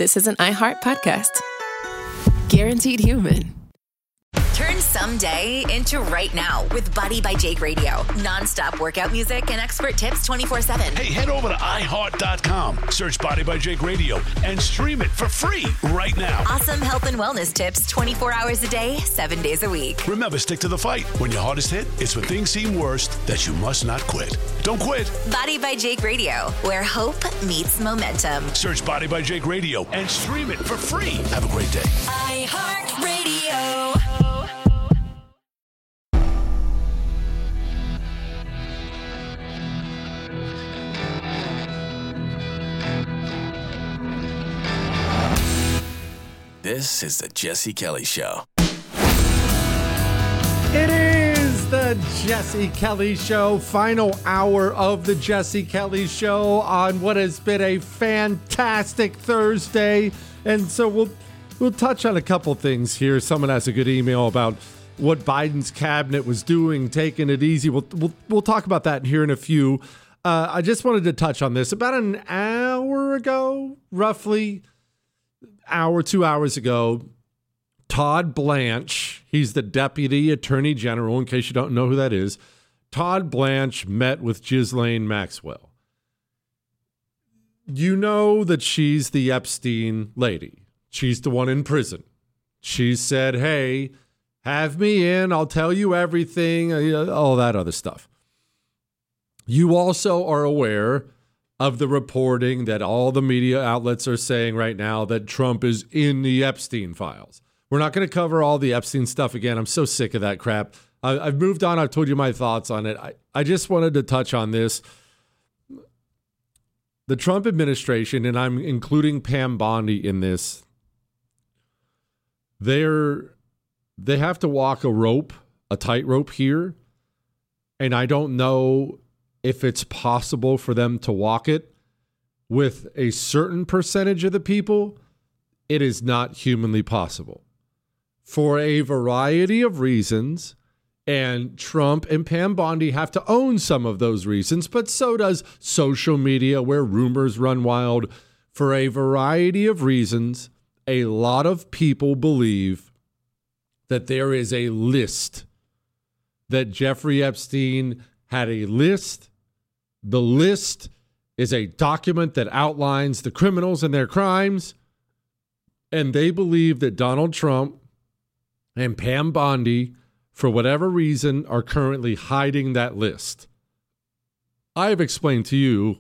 this is an iHeart podcast. Guaranteed human. Turn someday into right now with Body by Jake Radio. Non-stop workout music and expert tips 24/7. Hey, head over to iHeart.com, search Body by Jake Radio, and stream it for free right now. Awesome health and wellness tips 24 hours a day, 7 days a week. Remember, stick to the fight. When your hardest hit, it's when things seem worst that you must not quit. Don't quit. Body by Jake Radio, where hope meets momentum. Search Body by Jake Radio and stream it for free. Have a great day. iHeart Radio. This is the Jesse Kelly Show. It is the Jesse Kelly Show, final hour of the Jesse Kelly Show on what has been a fantastic Thursday. And so we'll touch on a couple things here. Someone has a good email about what Biden's cabinet was doing, taking it easy. We'll talk about that here in a few. I just wanted to touch on this. About an hour ago, roughly, 2 hours ago, Todd Blanche, he's the Deputy Attorney General, in case you don't know who that is. Todd Blanche met with Ghislaine Maxwell. You know that she's the Epstein lady. She's the one in prison. She said, hey, have me in. I'll tell you everything, all that other stuff. You also are aware of the reporting that all the media outlets are saying right now that Trump is in the Epstein files. We're not going to cover all the Epstein stuff again. I'm so sick of that crap. I've moved on. I've told you my thoughts on it. I just wanted to touch on this. The Trump administration, and I'm including Pam Bondi in this, they have to walk a tightrope here. And I don't know if it's possible for them to walk it with a certain percentage of the people. It is not humanly possible for a variety of reasons. And Trump and Pam Bondi have to own some of those reasons, but so does social media where rumors run wild. For a variety of reasons, a lot of people believe that there is a list, that Jeffrey Epstein had a list. The list is a document that outlines the criminals and their crimes. And they believe that Donald Trump and Pam Bondi, for whatever reason, are currently hiding that list. I have explained to you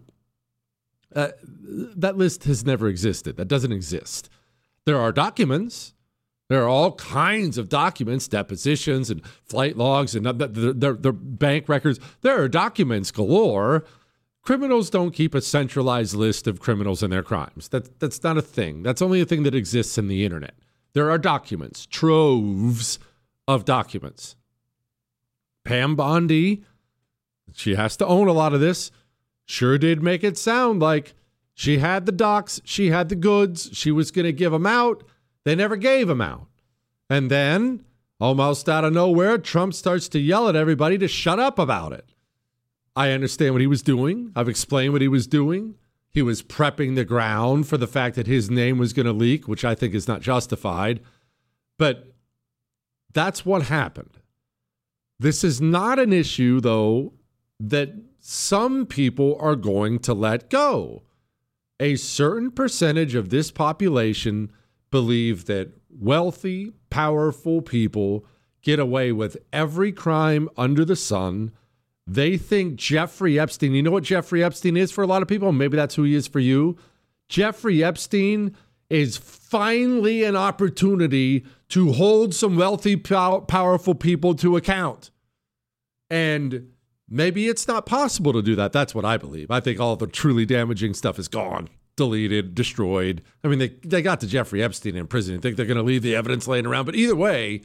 that list has never existed. That doesn't exist. There are documents. There are all kinds of documents, depositions and flight logs and their bank records. There are documents galore. Criminals don't keep a centralized list of criminals and their crimes. That's not a thing. That's only a thing that exists in the internet. There are documents, troves of documents. Pam Bondi, she has to own a lot of this, sure did make it sound like she had the docs, she had the goods, she was going to give them out. They never gave them out. And then, almost out of nowhere, Trump starts to yell at everybody to shut up about it. I understand what he was doing. I've explained what he was doing. He was prepping the ground for the fact that his name was going to leak, which I think is not justified. But that's what happened. This is not an issue, though, that some people are going to let go. A certain percentage of this population believe that wealthy, powerful people get away with every crime under the sun. They think Jeffrey Epstein, you know what Jeffrey Epstein is for a lot of people? Maybe that's who he is for you. Jeffrey Epstein is finally an opportunity to hold some wealthy, powerful people to account. And maybe it's not possible to do that. That's what I believe. I think all the truly damaging stuff is gone, deleted, destroyed. I mean, they got to Jeffrey Epstein in prison. I think they're going to leave the evidence laying around. But either way,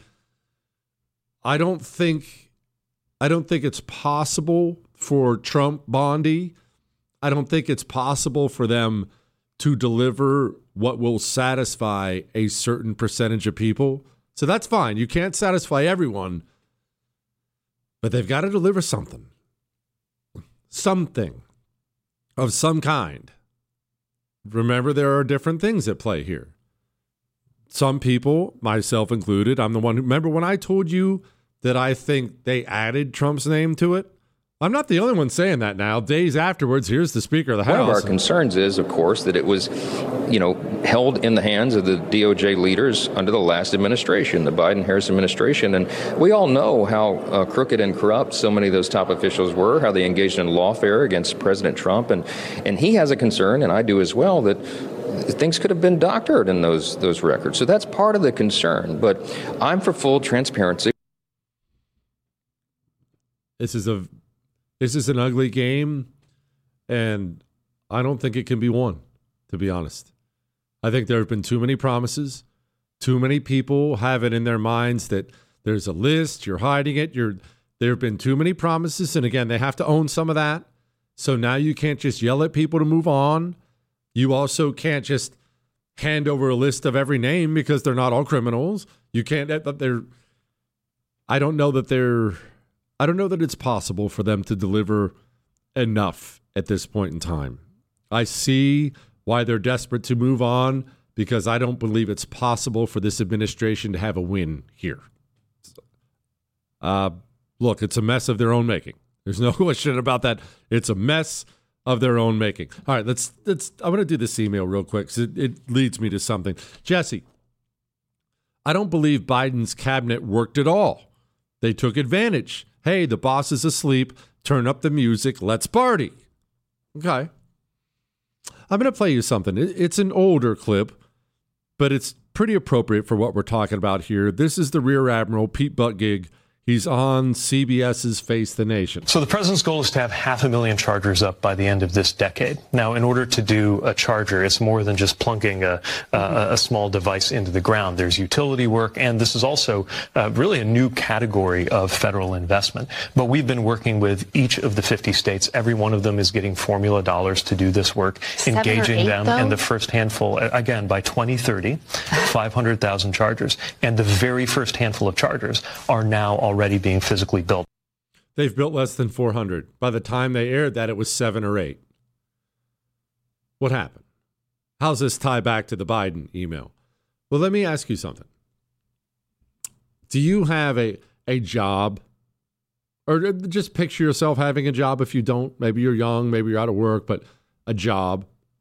I don't think it's possible for Trump, Bondi. I don't think it's possible for them to deliver what will satisfy a certain percentage of people. So that's fine. You can't satisfy everyone, but they've got to deliver something of some kind. remember, there are different things at play here. Some people, myself included, I'm the one who, remember when I told you that I think they added Trump's name to it? I'm not the only one saying that now. Days afterwards, here's the Speaker of the House. One of our concerns is, of course, that it was, held in the hands of the DOJ leaders under the last administration, the Biden-Harris administration. And we all know how crooked and corrupt so many of those top officials were, how they engaged in lawfare against President Trump. And he has a concern, and I do as well, that things could have been doctored in those records. So that's part of the concern. But I'm for full transparency. This is an ugly game, and I don't think it can be won, to be honest. I think there have been too many promises. Too many people have it in their minds that there's a list, you're hiding it. There have been too many promises, and again, they have to own some of that. So now you can't just yell at people to move on. You also can't just hand over a list of every name because they're not all criminals. You can't. I don't know that it's possible for them to deliver enough at this point in time. I see why they're desperate to move on, because I don't believe it's possible for this administration to have a win here. Look, it's a mess of their own making. There's no question about that. It's a mess of their own making. All right, let's. I'm going to do this email real quick because it leads me to something. Jesse, I don't believe Biden's cabinet worked at all. They took advantage. Hey, the boss is asleep. Turn up the music. Let's party. Okay. I'm going to play you something. It's an older clip, but it's pretty appropriate for what we're talking about here. This is the Rear Admiral Pete Buttigieg. He's on CBS's Face the Nation. So the president's goal is to have 500,000 chargers up by the end of this decade. Now, in order to do a charger, it's more than just plunking a small device into the ground. There's utility work, and this is also really a new category of federal investment. But we've been working with each of the 50 states. Every one of them is getting formula dollars to do this work, engaging them in the first handful, again, by 2030, 500,000 chargers. And the very first handful of chargers are now already being physically built. They've built less than 400. By the time they aired that, it was 7 or 8. What happened? How's this tie back to the Biden email? Well, let me ask you something. Do you have a job? Or just picture yourself having a job if you don't. Maybe you're young, maybe you're out of work, but a job.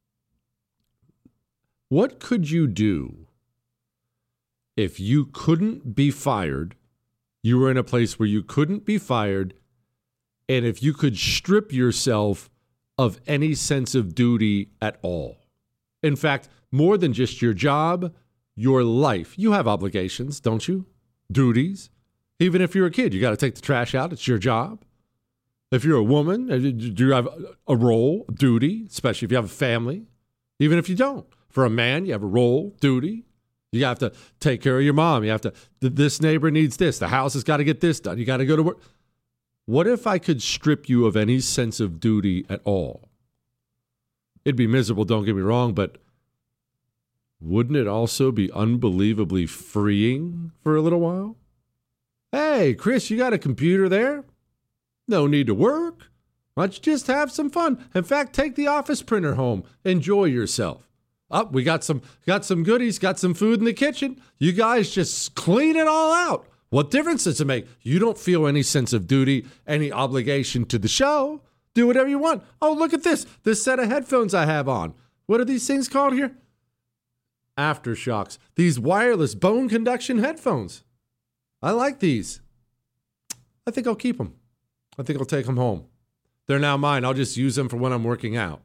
What could you do if you couldn't be fired? You were in a place where you couldn't be fired, and if you could strip yourself of any sense of duty at all. In fact, more than just your job, your life. You have obligations, don't you? Duties. Even if you're a kid, you got to take the trash out. It's your job. If you're a woman, do you have a role, duty, especially if you have a family? Even if you don't. For a man, you have a role, duty. You have to take care of your mom. You have to, this neighbor needs this. The house has got to get this done. You got to go to work. What if I could strip you of any sense of duty at all? It'd be miserable, don't get me wrong, but wouldn't it also be unbelievably freeing for a little while? Hey, Chris, you got a computer there? No need to work. Why don't you just have some fun? In fact, take the office printer home. Enjoy yourself. Oh, we got some goodies, got some food in the kitchen. You guys just clean it all out. What difference does it make? You don't feel any sense of duty, any obligation to the show. Do whatever you want. Oh, look at this set of headphones I have on. What are these things called here? Aftershocks. These wireless bone conduction headphones. I like these. I think I'll keep them. I think I'll take them home. They're now mine. I'll just use them for when I'm working out.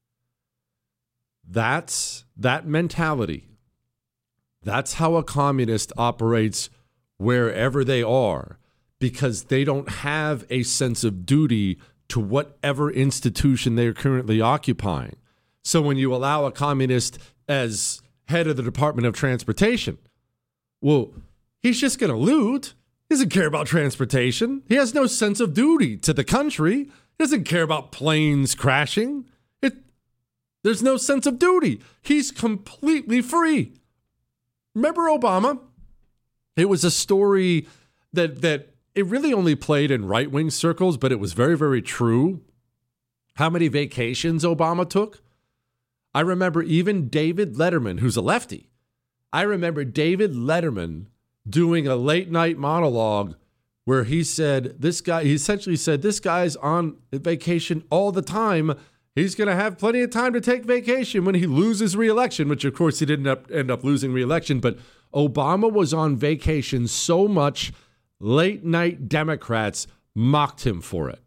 That's that mentality. That's how a communist operates wherever they are, because they don't have a sense of duty to whatever institution they're currently occupying. So when you allow a communist as head of the Department of Transportation, well, he's just going to loot. He doesn't care about transportation. He has no sense of duty to the country. He doesn't care about planes crashing. There's no sense of duty. He's completely free. Remember Obama? It was a story that it really only played in right-wing circles, but it was very, very true. How many vacations Obama took? I remember even David Letterman, who's a lefty. I remember David Letterman doing a late night monologue where he essentially said, this guy's on vacation all the time. He's going to have plenty of time to take vacation when he loses re-election, which of course he didn't end up losing re-election. But Obama was on vacation so much, late night Democrats mocked him for it.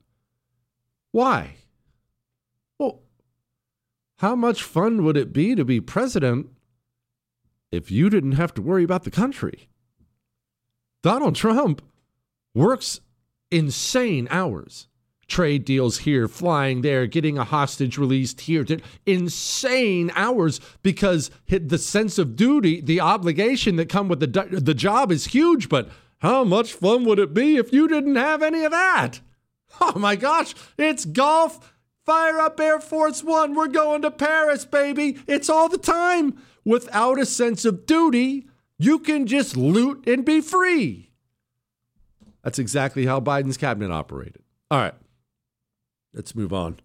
Why? Well, how much fun would it be to be president if you didn't have to worry about the country? Donald Trump works insane hours. Trade deals here, flying there, getting a hostage released here. Insane hours because the sense of duty, the obligation that come with the job is huge. But how much fun would it be if you didn't have any of that? Oh my gosh, it's golf. Fire up Air Force One. We're going to Paris, baby. It's all the time. Without a sense of duty, you can just loot and be free. That's exactly how Biden's cabinet operated. All right, let's move on.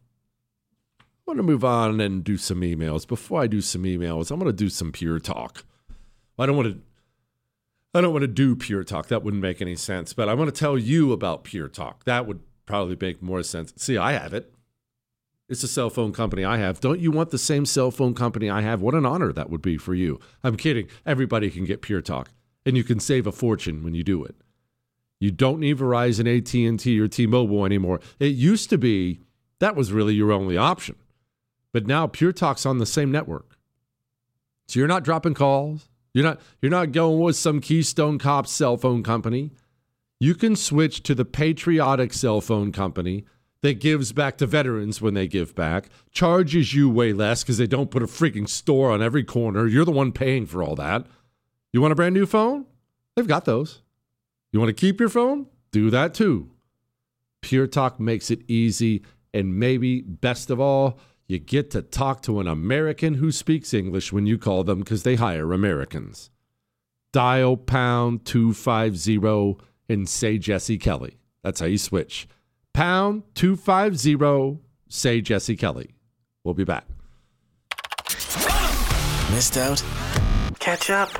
I want to move on and do some emails. Before I do some emails, I'm going to do some Pure Talk. I don't want to do Pure Talk. That wouldn't make any sense. But I want to tell you about Pure Talk. That would probably make more sense. See, I have it. It's a cell phone company I have. Don't you want the same cell phone company I have? What an honor that would be for you. I'm kidding. Everybody can get Pure Talk, and you can save a fortune when you do it. You don't need Verizon, AT&T, or T-Mobile anymore. It used to be that was really your only option. But now Pure Talk's on the same network. So you're not dropping calls. You're not going with some Keystone Cops cell phone company. You can switch to the patriotic cell phone company that gives back to veterans when they give back, charges you way less because they don't put a freaking store on every corner. You're the one paying for all that. You want a brand new phone? They've got those. You want to keep your phone? Do that too. Pure Talk makes it easy, and maybe best of all, you get to talk to an American who speaks English when you call them because they hire Americans. Dial pound 250 and say Jesse Kelly. That's how you switch. Pound 250, say Jesse Kelly. We'll be back. Missed out? Catch up.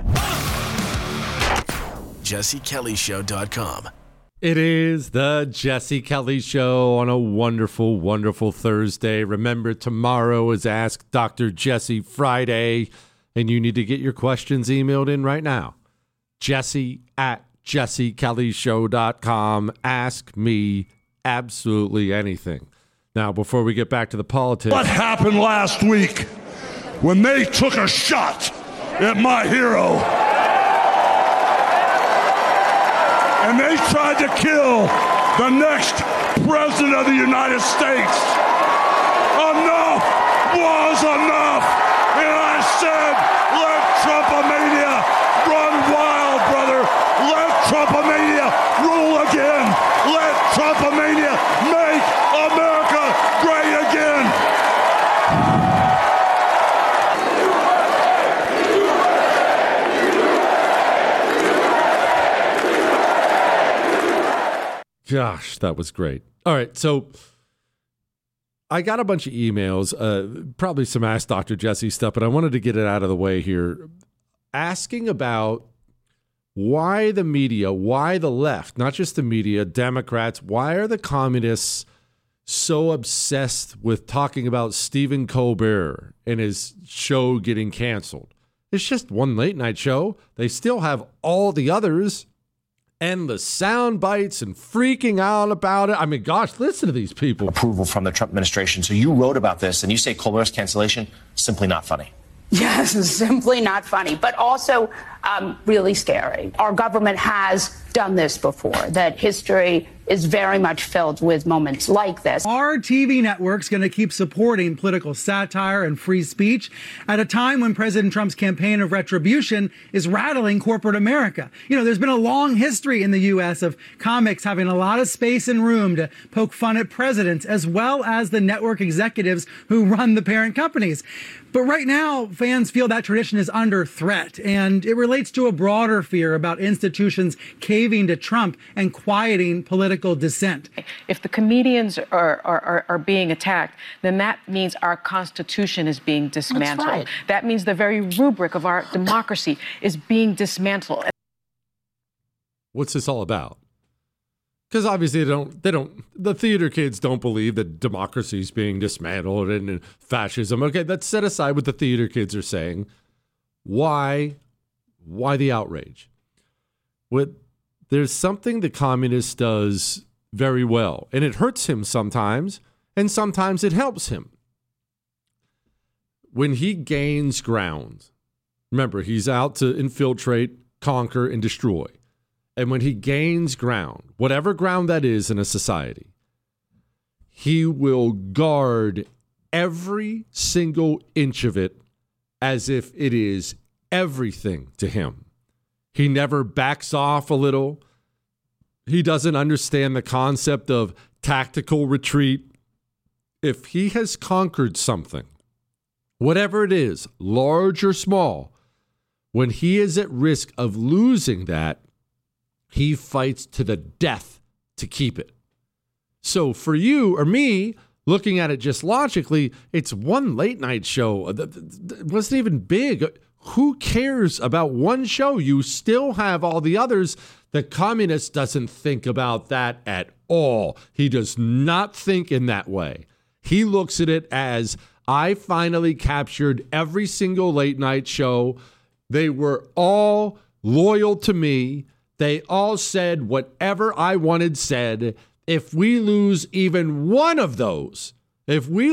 JesseKellyShow.com. It is the Jesse Kelly Show on a wonderful, wonderful Thursday. Remember, tomorrow is Ask Dr. Jesse Friday, and you need to get your questions emailed in right now. Jesse@JesseKellyShow.com. Ask me absolutely anything. Now, before we get back to the politics. What happened last week when they took a shot at my hero and they tried to kill the next president of the United States? Enough was enough. And I said, let Trumpomania run wild, brother. Let Trumpomania rule again. Let Trumpomania make America great again. Gosh, that was great. All right, so I got a bunch of emails, probably some Ask Dr. Jesse stuff, but I wanted to get it out of the way here, asking about why the media, why the left, not just the media, Democrats, why are the communists so obsessed with talking about Stephen Colbert and his show getting canceled? It's just one late night show. They still have all the others. And the sound bites and freaking out about it. I mean, gosh, listen to these people. Approval from the Trump administration. So you wrote about this and you say Colbert's cancellation, simply not funny. Yes, simply not funny, but also really scary. Our government has done this before, that history is very much filled with moments like this. Our TV network's going to keep supporting political satire and free speech at a time when President Trump's campaign of retribution is rattling corporate America. You know, there's been a long history in the U.S. of comics having a lot of space and room to poke fun at presidents, as well as the network executives who run the parent companies. But right now, fans feel that tradition is under threat, and it relates to a broader fear about institutions caving to Trump and quieting political political dissent. If the comedians are being attacked, then that means our Constitution is being dismantled. That's right. That means the very rubric of our democracy is being dismantled. What's this all about? Because obviously the theater kids don't believe that democracy is being dismantled and fascism. Okay, let's set aside what the theater kids are saying. Why the outrage? There's something the communist does very well, and it hurts him sometimes, and sometimes it helps him. When he gains ground, remember, he's out to infiltrate, conquer, and destroy. And when he gains ground, whatever ground that is in a society, he will guard every single inch of it as if it is everything to him. He never backs off a little. He doesn't understand the concept of tactical retreat. If he has conquered something, whatever it is, large or small, when he is at risk of losing that, he fights to the death to keep it. So for you or me, looking at it just logically, it's one late night show. It wasn't even big. Who cares about one show? You still have all the others. The communist doesn't think about that at all. He does not think in that way. He looks at it as, I finally captured every single late night show. They were all loyal to me. They all said whatever I wanted said. If we lose even one of those, then we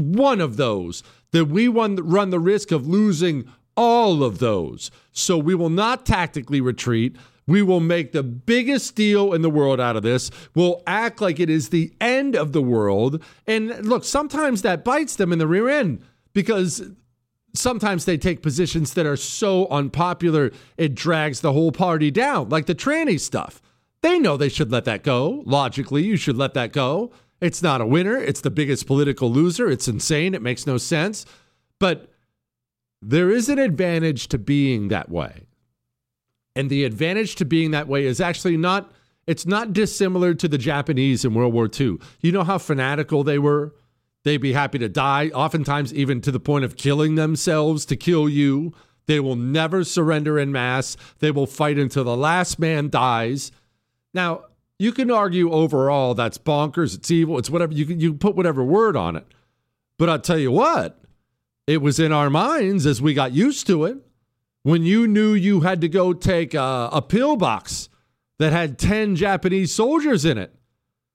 run the risk of losing all of those. So we will not tactically retreat. We will make the biggest deal in the world out of this. We'll act like it is the end of the world. And look, sometimes that bites them in the rear end because sometimes they take positions that are so unpopular, it drags the whole party down, like the tranny stuff. They know they should let that go. Logically, you should let that go. It's not a winner. It's the biggest political loser. It's insane. It makes no sense. But there is an advantage to being that way. And the advantage to being that way is actually not dissimilar to the Japanese in World War II. You know how fanatical they were? They'd be happy to die, oftentimes even to the point of killing themselves to kill you. They will never surrender en masse. They will fight until the last man dies. Now, you can argue overall that's bonkers, it's evil, it's whatever. You can put whatever word on it. But I'll tell you what, it was in our minds as we got used to it. When you knew you had to go take a pillbox that had 10 Japanese soldiers in it,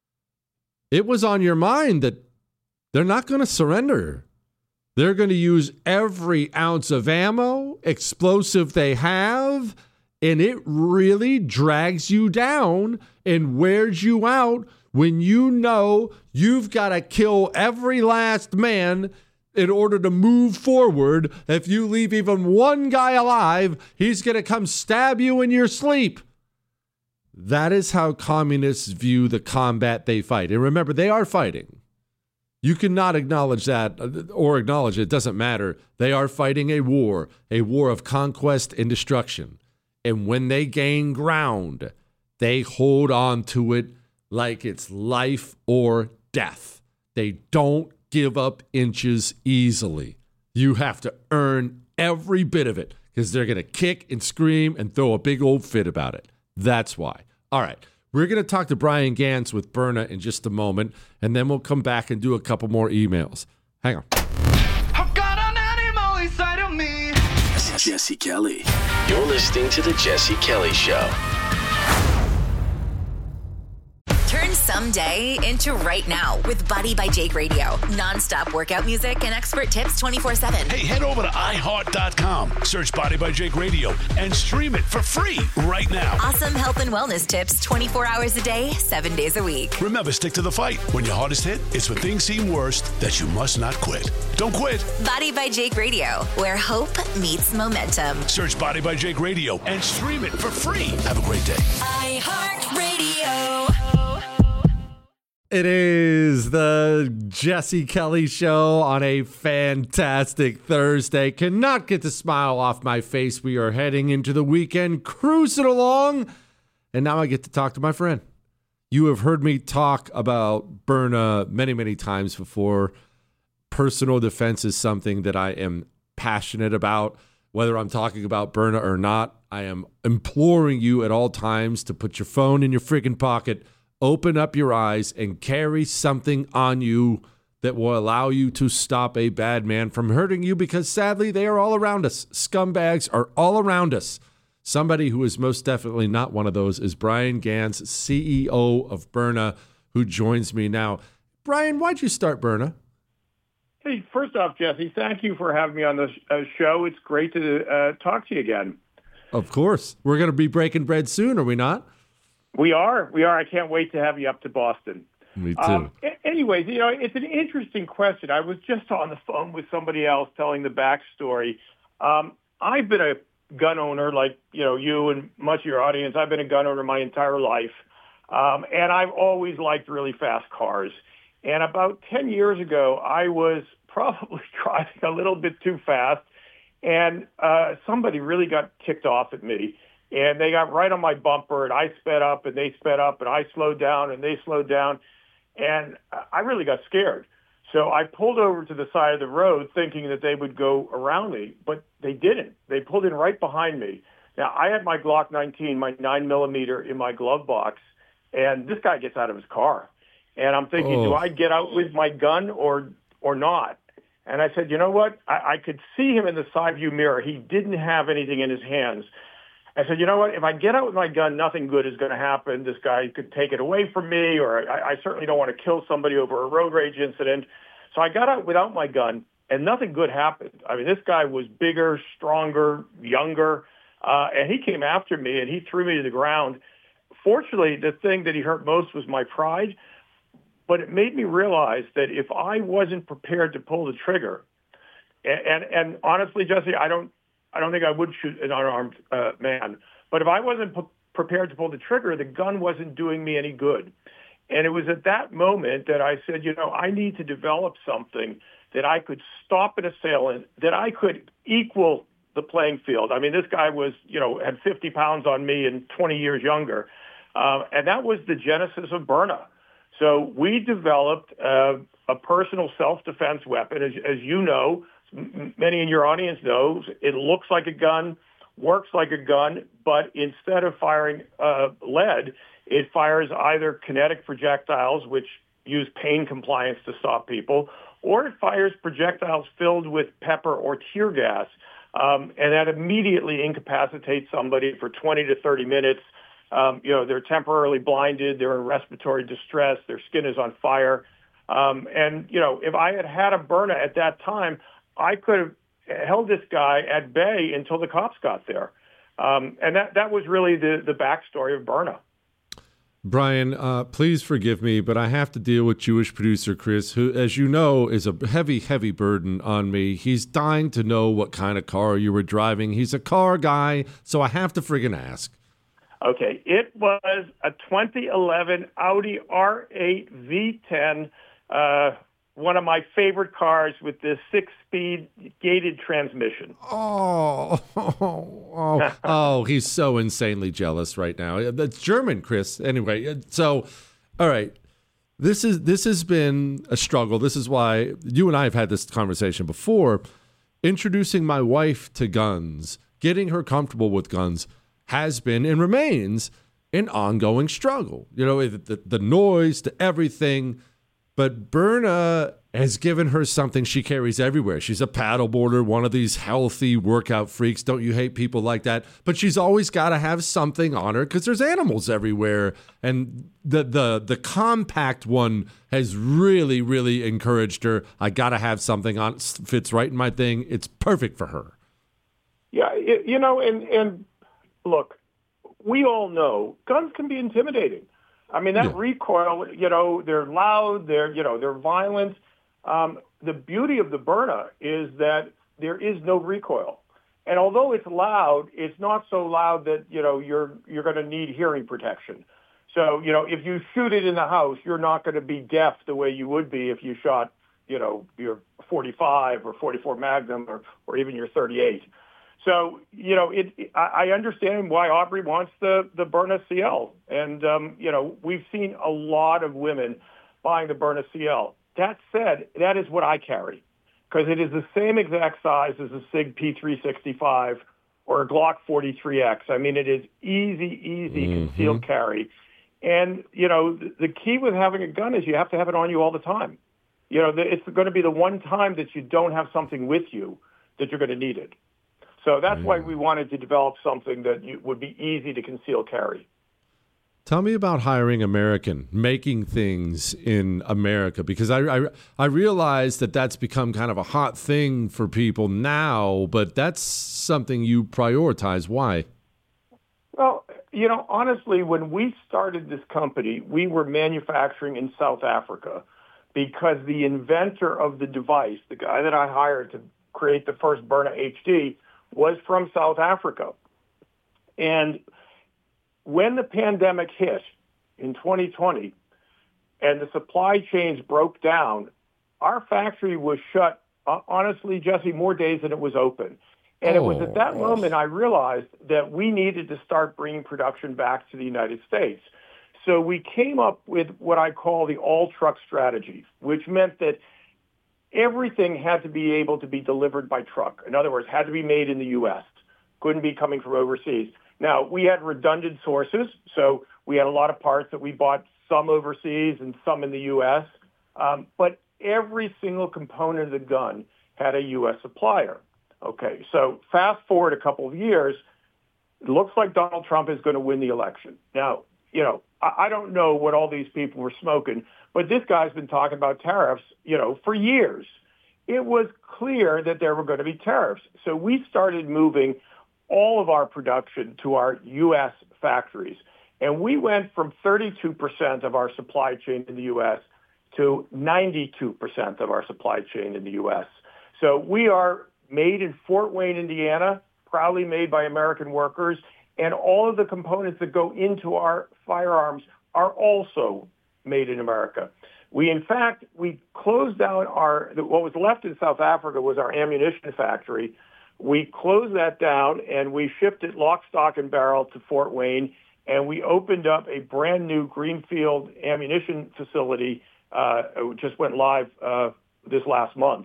it was on your mind that they're not going to surrender. They're going to use every ounce of ammo, explosive they have, and it really drags you down and wears you out when you know you've got to kill every last man in order to move forward. If you leave even one guy alive, he's going to come stab you in your sleep. That is how communists view the combat they fight. And remember, they are fighting. You cannot acknowledge that or acknowledge it. It doesn't matter. They are fighting a war of conquest and destruction. And when they gain ground, they hold on to it like it's life or death. They don't give up inches easily. You have to earn every bit of it because they're going to kick and scream and throw a big old fit about it. That's why. All right. We're going to talk to Brian Gantz with Berna in just a moment, and then we'll come back and do a couple more emails. Hang on. I've got an animal inside of me. Jesse Kelly. You're listening to The Jesse Kelly Show. Turn someday into right now with Body by Jake Radio. Non-stop workout music and expert tips 24/7. Hey, head over to iHeart.com, search Body by Jake Radio, and stream it for free right now. Awesome health and wellness tips 24 hours a day, 7 days a week. Remember, stick to the fight. When your hardest hit, it's when things seem worst that you must not quit. Don't quit. Body by Jake Radio, where hope meets momentum. Search Body by Jake Radio and stream it for free. Have a great day. iHeartRadio. It is the Jesse Kelly Show on a fantastic Thursday. Cannot get the smile off my face. We are heading into the weekend, cruising along. And now I get to talk to my friend. You have heard me talk about Berna many, many times before. Personal defense is something that I am passionate about. Whether I'm talking about Berna or not, I am imploring you at all times to put your phone in your freaking pocket, open up your eyes, and carry something on you that will allow you to stop a bad man from hurting you, because sadly, they are all around us. Scumbags are all around us. Somebody who is most definitely not one of those is Bryan Ganz, CEO of Berna, who joins me now. Bryan, why'd you start Berna? Hey, first off, Jesse, thank you for having me on the show. It's great to talk to you again. Of course. We're going to be breaking bread soon, are we not? We are. I can't wait to have you up to Boston. Me too. Anyways, it's an interesting question. I was just on the phone with somebody else telling the backstory. I've been a gun owner like, you and much of your audience. I've been a gun owner my entire life. And I've always liked really fast cars. And about 10 years ago, I was probably driving a little bit too fast, and somebody really got ticked off at me. And they got right on my bumper, and I sped up, and they sped up, and I slowed down, and they slowed down. And I really got scared. So I pulled over to the side of the road thinking that they would go around me, but they didn't. They pulled in right behind me. Now, I had my Glock 19, my 9mm in my glove box, and this guy gets out of his car. And I'm thinking, do I get out with my gun or not? And I said, you know what? I could see him in the side view mirror. He didn't have anything in his hands. I said, you know what? If I get out with my gun, nothing good is going to happen. This guy could take it away from me, or I certainly don't want to kill somebody over a road rage incident. So I got out without my gun, and nothing good happened. I mean, this guy was bigger, stronger, younger, and he came after me, and he threw me to the ground. Fortunately, the thing that he hurt most was my pride. But it made me realize that if I wasn't prepared to pull the trigger, and honestly, Jesse, I don't think I would shoot an unarmed man. But if I wasn't prepared to pull the trigger, the gun wasn't doing me any good. And it was at that moment that I said, I need to develop something that I could stop an assailant, that I could equal the playing field. I mean, this guy was, had 50 pounds on me and 20 years younger. And that was the genesis of Berna. So we developed a personal self-defense weapon. As you know, many in your audience knows, it looks like a gun, works like a gun, but instead of firing lead, it fires either kinetic projectiles, which use pain compliance to stop people, or it fires projectiles filled with pepper or tear gas, and that immediately incapacitates somebody for 20 to 30 minutes. They're temporarily blinded, they're in respiratory distress, their skin is on fire. If I had a Berna at that time, I could have held this guy at bay until the cops got there. And that was really the backstory of Berna. Bryan, please forgive me, but I have to deal with Jewish producer Chris, who, as you know, is a heavy, heavy burden on me. He's dying to know what kind of car you were driving. He's a car guy, so I have to friggin' ask. Okay, it was a 2011 Audi R8 V10, one of my favorite cars with this 6-speed gated transmission. Oh, he's so insanely jealous right now. That's German, Chris. Anyway, so, all right, this has been a struggle. This is why you and I have had this conversation before. Introducing my wife to guns, getting her comfortable with guns, has been and remains an ongoing struggle. The noise to everything. But Berna has given her something she carries everywhere. She's a paddleboarder, one of these healthy workout freaks. Don't you hate people like that? But she's always got to have something on her because there's animals everywhere. And the compact one has really, really encouraged her. I got to have something on. It fits right in my thing. It's perfect for her. Yeah, and look, we all know guns can be intimidating. I mean, that recoil, they're loud, they're violent. The beauty of the Berna is that there is no recoil. And although it's loud, it's not so loud that, you're going to need hearing protection. So, if you shoot it in the house, you're not going to be deaf the way you would be if you shot, your 45 or 44 Magnum or even your 38. So, I understand why Aubrey wants the Byrna CL. And, we've seen a lot of women buying the Byrna CL. That said, that is what I carry because it is the same exact size as a SIG P365 or a Glock 43X. I mean, it is easy concealed carry. And, the key with having a gun is you have to have it on you all the time. It's going to be the one time that you don't have something with you that you're going to need it. So that's why we wanted to develop something that would be easy to conceal carry. Tell me about hiring American, making things in America, because I realize that that's become kind of a hot thing for people now, but that's something you prioritize. Why? Well, honestly, when we started this company, we were manufacturing in South Africa because the inventor of the device, the guy that I hired to create the first Byrna HD, was from South Africa. And when the pandemic hit in 2020 and the supply chains broke down, our factory was shut, honestly, Jesse, more days than it was open. And it was at that moment I realized that we needed to start bringing production back to the United States. So we came up with what I call the all-truck strategy, which meant that everything had to be able to be delivered by truck. In other words, had to be made in the U.S., couldn't be coming from overseas. Now, we had redundant sources, so we had a lot of parts that we bought, some overseas and some in the U.S., but every single component of the gun had a U.S. supplier. Okay, so fast forward a couple of years, it looks like Donald Trump is going to win the election. Now, I don't know what all these people were smoking, but this guy's been talking about tariffs, for years. It was clear that there were going to be tariffs. So we started moving all of our production to our U.S. factories. And we went from 32% of our supply chain in the U.S. to 92% of our supply chain in the U.S. So we are made in Fort Wayne, Indiana, proudly made by American workers, and all of the components that go into our firearms are also made in America. We closed down what was left in South Africa was our ammunition factory. We closed that down and we shipped it lock, stock, and barrel to Fort Wayne, and we opened up a brand new greenfield ammunition facility. It just went live this last month.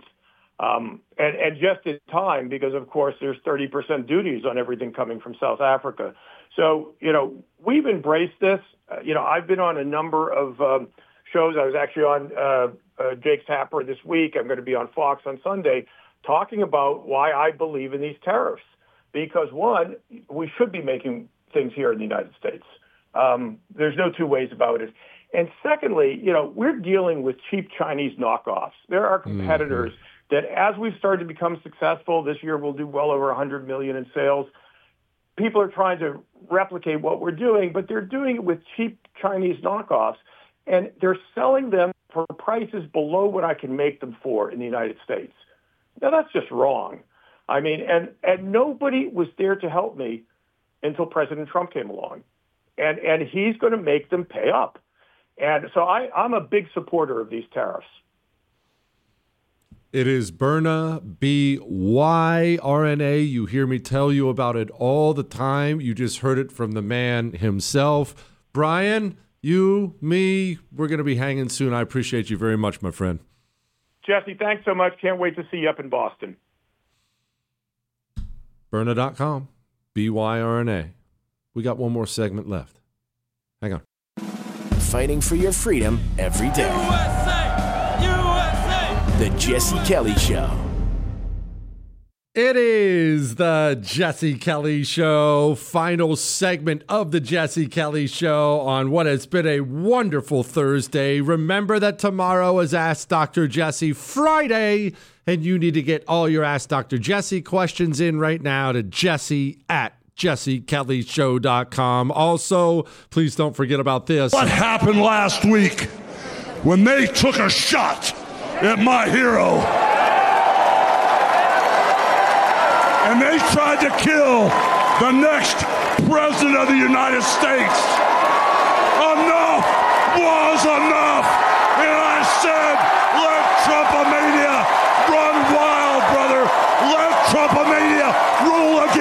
And just in time, because of course there's 30% duties on everything coming from South Africa. So, we've embraced this. I've been on a number of shows. I was actually on Jake's Tapper this week. I'm going to be on Fox on Sunday talking about why I believe in these tariffs. Because one, we should be making things here in the United States. There's no two ways about it. And secondly, we're dealing with cheap Chinese knockoffs. There are competitors that as we've started to become successful, this year we'll do well over $100 million in sales. People are trying to replicate what we're doing, but they're doing it with cheap Chinese knockoffs, and they're selling them for prices below what I can make them for in the United States. Now, that's just wrong. I mean, and nobody was there to help me until President Trump came along, and he's going to make them pay up. And so I'm a big supporter of these tariffs. It is Byrna, B-Y-R-N-A. You hear me tell you about it all the time. You just heard it from the man himself. Brian, you, me, we're going to be hanging soon. I appreciate you very much, my friend. Jesse, thanks so much. Can't wait to see you up in Boston. Byrna.com, B-Y-R-N-A. We got one more segment left. Hang on. Fighting for your freedom every day. The Jesse Kelly Show. It is the Jesse Kelly Show, final segment of the Jesse Kelly Show on what has been a wonderful Thursday. Remember that tomorrow is Ask Dr. Jesse Friday, and you need to get all your Ask Dr. Jesse questions in right now to jesse@jessekellyshow.com. Also, please don't forget about this. What happened last week when they took a shot at my hero? And they tried to kill the next president of the United States. Enough was enough. And I said, let Trumpomania run wild, brother. Let Trumpomania rule the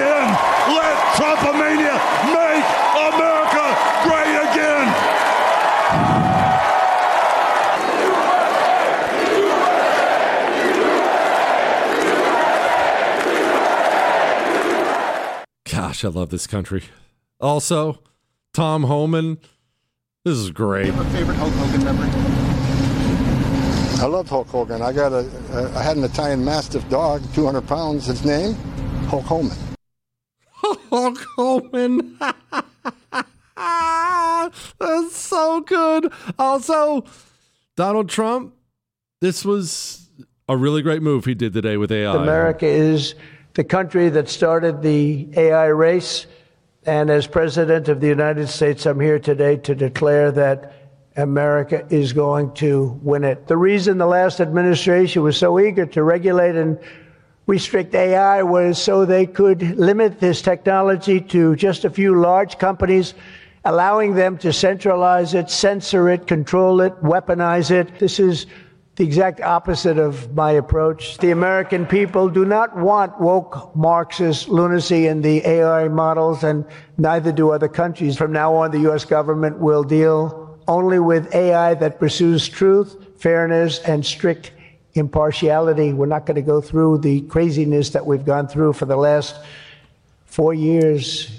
I love this country. Also, Tom Homan. This is great. Do you have a favorite Hulk Hogan memory? I love Hulk Hogan. I had an Italian Mastiff dog, 200 pounds. His name, Hulk Homan. Hulk Homan. That's so good. Also, Donald Trump, this was a really great move he did today with AI. America is the country that started the AI race. And as President of the United States, I'm here today to declare that America is going to win it. The reason the last administration was so eager to regulate and restrict AI was so they could limit this technology to just a few large companies, allowing them to centralize it, censor it, control it, weaponize it. This is the exact opposite of my approach. The American people do not want woke Marxist lunacy in the AI models, and neither do other countries. From now on, the U.S. government will deal only with AI that pursues truth, fairness, and strict impartiality. We're not going to go through the craziness that we've gone through for the last 4 years.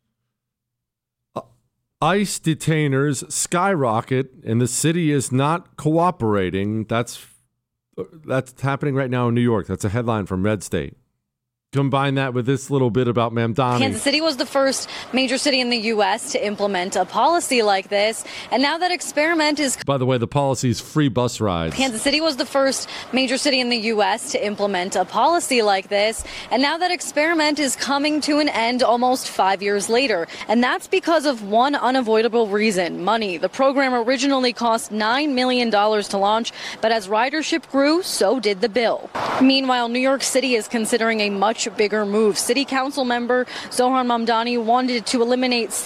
ICE detainers skyrocket and the city is not cooperating. That's happening right now in New York. That's a headline from Red State. Combine that with this little bit about Mamdani. Kansas City was the first major city in the U.S. to implement a policy like this. And now that experiment is... By the way, the policy is free bus rides. Kansas City was the first major city in the U.S. to implement a policy like this. And now that experiment is coming to an end almost 5 years later. And that's because of one unavoidable reason, money. The program originally cost $9 million to launch, but as ridership grew, so did the bill. Meanwhile, New York City is considering a much bigger move. City Council member Zohran Mamdani wanted to eliminate bus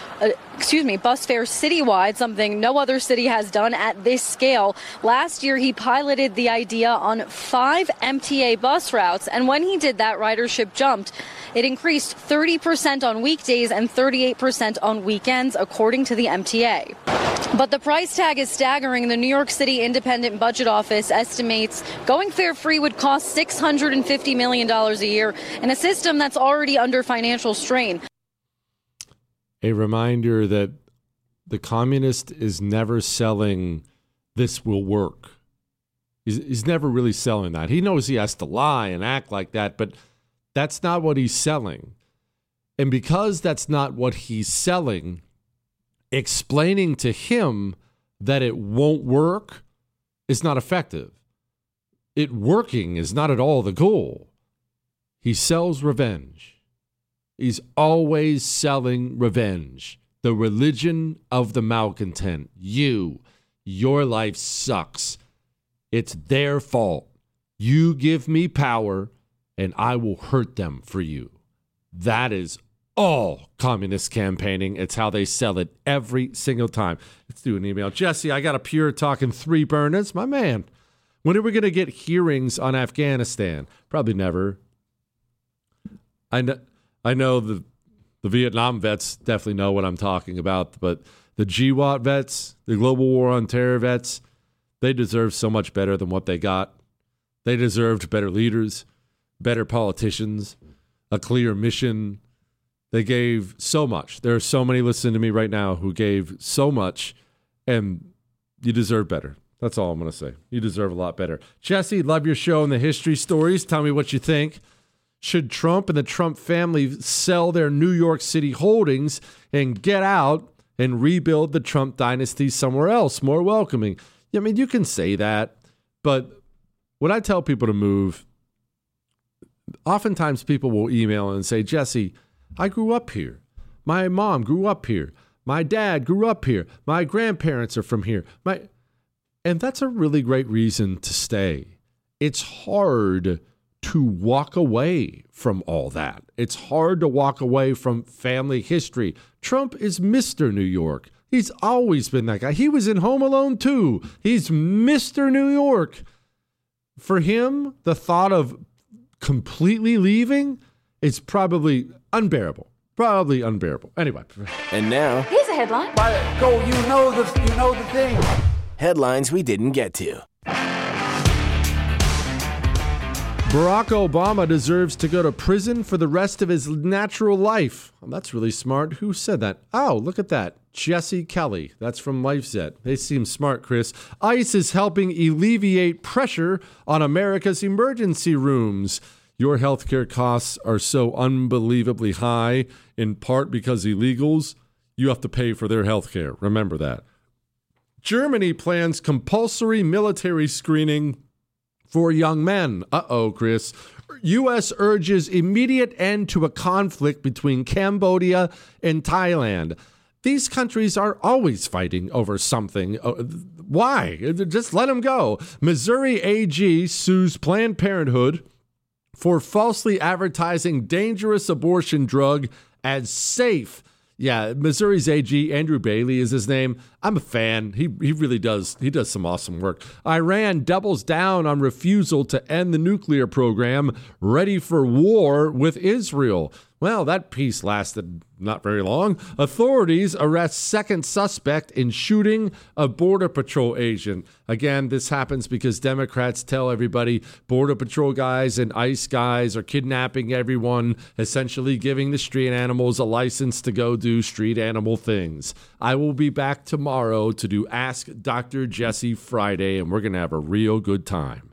fares citywide, something no other city has done at this scale. Last year, he piloted the idea on 5 MTA bus routes, and when he did that, ridership jumped. It increased 30% on weekdays and 38% on weekends, according to the MTA. But the price tag is staggering. The New York City Independent Budget Office estimates going fare free would cost $650 million a year in a system that's already under financial strain. A reminder that the communist is never selling this will work. He's never really selling that. He knows he has to lie and act like that, but that's not what he's selling. And because that's not what he's selling, explaining to him that it won't work is not effective. It working is not at all the goal. He sells revenge. He's always selling revenge. The religion of the malcontent. Your life sucks. It's their fault. You give me power and I will hurt them for you. That is all communist campaigning. It's how they sell it every single time. Let's do an email. Jesse, I got a Pure Talking 3 burners. My man, when are we going to get hearings on Afghanistan? Probably never. I know the Vietnam vets definitely know what I'm talking about, but the GWAT vets, the Global War on Terror vets, they deserve so much better than what they got. They deserved better leaders, better politicians, a clear mission. They gave so much. There are so many listening to me right now who gave so much, and you deserve better. That's all I'm going to say. You deserve a lot better. Jesse, love your show and the history stories. Tell me what you think. Should Trump and the Trump family sell their New York City holdings and get out and rebuild the Trump dynasty somewhere else, more welcoming? I mean, you can say that, but when I tell people to move, oftentimes people will email and say, Jesse, I grew up here. My mom grew up here. My dad grew up here. My grandparents are from here. And that's a really great reason to stay. It's hard to walk away from all that. It's hard to walk away from family history. Trump is Mr. New York. He's always been that guy. He was in Home Alone too. He's Mr. New York. For him, the thought of completely leaving is probably unbearable. Probably unbearable. Anyway. And now, here's a headline. You know the thing. Headlines we didn't get to. Barack Obama deserves to go to prison for the rest of his natural life. Well, that's really smart. Who said that? Oh, look at that. Jesse Kelly. That's from LifeZet. They seem smart, Chris. ICE is helping alleviate pressure on America's emergency rooms. Your healthcare costs are so unbelievably high, in part because illegals, you have to pay for their healthcare. Remember that. Germany plans compulsory military screening for young men. Uh-oh, Chris. U.S. urges immediate end to a conflict between Cambodia and Thailand. These countries are always fighting over something. Why? Just let them go. Missouri AG sues Planned Parenthood for falsely advertising dangerous abortion drug as safe. Yeah, Missouri's AG, Andrew Bailey is his name. I'm a fan. He really does. He does some awesome work. Iran doubles down on refusal to end the nuclear program, ready for war with Israel. Well, that peace lasted not very long. Authorities arrest second suspect in shooting a Border Patrol agent. Again, this happens because Democrats tell everybody Border Patrol guys and ICE guys are kidnapping everyone, essentially giving the street animals a license to go do street animal things. I will be back tomorrow to do Ask Dr. Jesse Friday, and we're going to have a real good time.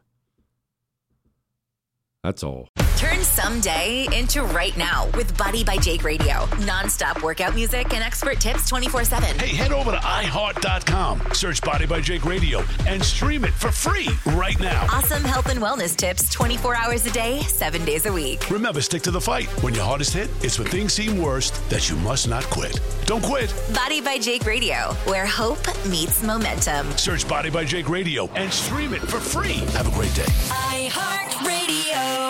That's all. Turn someday into right now with Body by Jake Radio. Non-stop workout music and expert tips 24/7. Hey, head over to iHeart.com. Search Body by Jake Radio and stream it for free right now. Awesome health and wellness tips 24 hours a day, 7 days a week. Remember, stick to the fight. When your heart is hit, it's when things seem worst that you must not quit. Don't quit. Body by Jake Radio, where hope meets momentum. Search Body by Jake Radio and stream it for free. Have a great day. iHeart Radio.